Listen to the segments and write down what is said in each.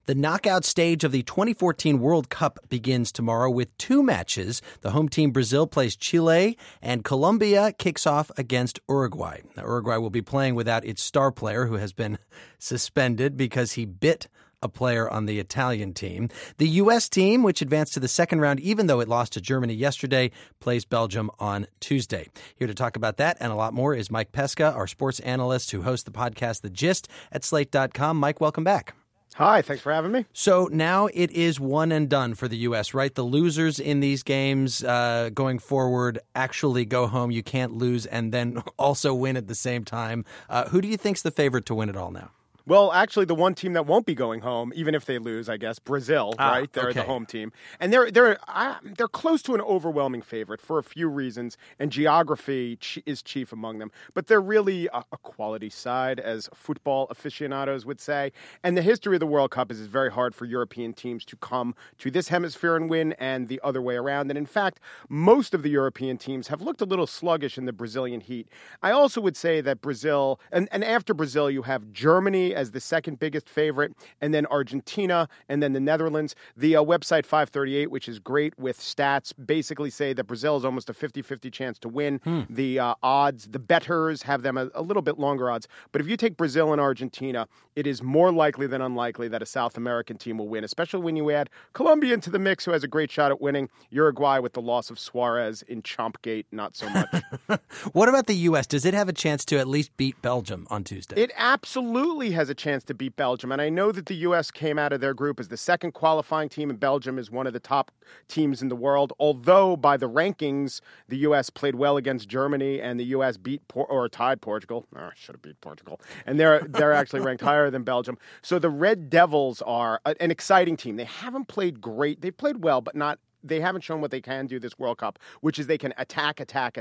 The knockout stage of the 2014 World Cup begins tomorrow with two matches. The home team Brazil plays Chile, and Colombia kicks off against Uruguay. Now, Uruguay will be playing without its star player, who has been suspended because he bit a player on the Italian team. The U.S. team, which advanced to the second round even though it lost to Germany yesterday, plays Belgium on Tuesday. Here to talk about that and a lot more is Mike Pesca, our sports analyst who hosts the podcast The Gist at Slate.com. Mike, welcome back. Hi, thanks for having me. So now it is one and done for the U.S., right? The losers in these games going forward actually go home. You can't lose and then also win at the same time. Who do you think's the favorite to win it all now? Well, actually, the one team that won't be going home, even if they lose, I guess, Brazil, right? They're the home team, and they're close to an overwhelming favorite for a few reasons, and geography is chief among them. But they're really a quality side, as football aficionados would say. And the history of the World Cup is it's very hard for European teams to come to this hemisphere and win, and the other way around. And in fact, most of the European teams have looked a little sluggish in the Brazilian heat. I also would say that Brazil, and after Brazil, you have Germany as the second biggest favorite, and then Argentina, and then the Netherlands. The website 538, which is great with stats, basically say that Brazil is almost a 50-50 chance to win. The odds, the bettors have them a little bit longer odds. But if you take Brazil and Argentina, it is more likely than unlikely that a South American team will win, especially when you add Colombia into the mix, who has a great shot at winning. Uruguay, with the loss of Suarez in Chompgate, not so much. What about the U.S.? Does it have a chance to at least beat Belgium on Tuesday? It absolutely has a chance to beat Belgium. And I know that the U.S. came out of their group as the second qualifying team, and Belgium is one of the top teams in the world. Although by the rankings, the U.S. played well against Germany, and the U.S. tied Portugal. Should have beat Portugal. And they're actually ranked higher than Belgium. So the Red Devils are an exciting team. They haven't played great. They've played well, but they haven't shown what they can do this World Cup, which is they can attack.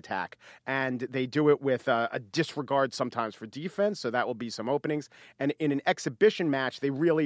And they do it with a disregard sometimes for defense, so that will be some openings. And in an exhibition match,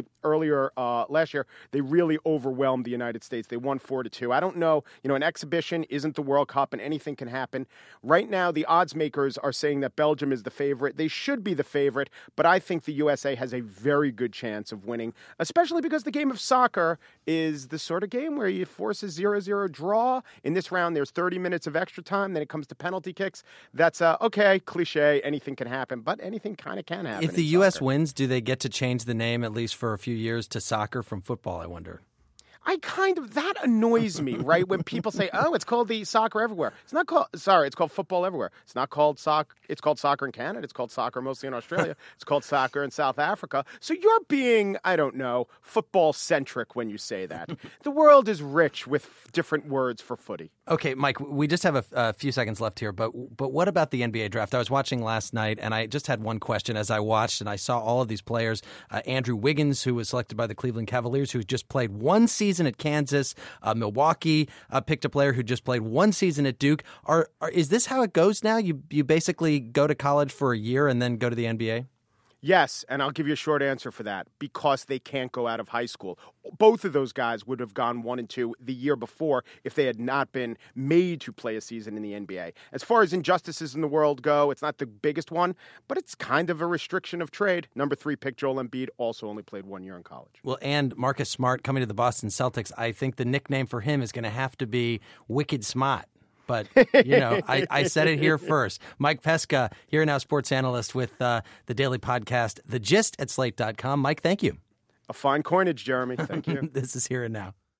last year, they really overwhelmed the United States. They won 4-2. I don't know, an exhibition isn't the World Cup and anything can happen. Right now, the odds makers are saying that Belgium is the favorite. They should be the favorite, but I think the USA has a very good chance of winning, especially because the game of soccer is the sort of game where you force a 0-0 draw. In this round, there's 30 minutes of extra time. Then it comes to penalty kicks. That's cliche. Anything can happen, but anything kind of can happen. If the U.S. wins, do they get to change the name, at least for a few years, to soccer from football, I wonder? That annoys me, right? When people say, it's called the soccer everywhere. It's called football everywhere. It's not called soccer. It's called soccer in Canada. It's called soccer mostly in Australia. It's called soccer in South Africa. So you're being, football-centric when you say that. The world is rich with different words for footy. Okay, Mike, we just have a few seconds left here, but what about the NBA draft? I was watching last night, and I just had one question as I watched, and I saw all of these players. Andrew Wiggins, who was selected by the Cleveland Cavaliers, who just played one season at Kansas. Milwaukee picked a player who just played one season at Duke. Is this how it goes now? You basically go to college for a year and then go to the NBA? Yes, and I'll give you a short answer for that. Because they can't go out of high school. Both of those guys would have gone 1 and 2 the year before if they had not been made to play a season in the NBA. As far as injustices in the world go, it's not the biggest one, but it's kind of a restriction of trade. Number 3 pick Joel Embiid also only played 1 year in college. Well, and Marcus Smart coming to the Boston Celtics, I think the nickname for him is going to have to be Wicked Smart. But, I said it here first. Mike Pesca, here now sports analyst with the daily podcast, The Gist at Slate.com. Mike, thank you. A fine coinage, Jeremy. Thank you. This is Here and Now.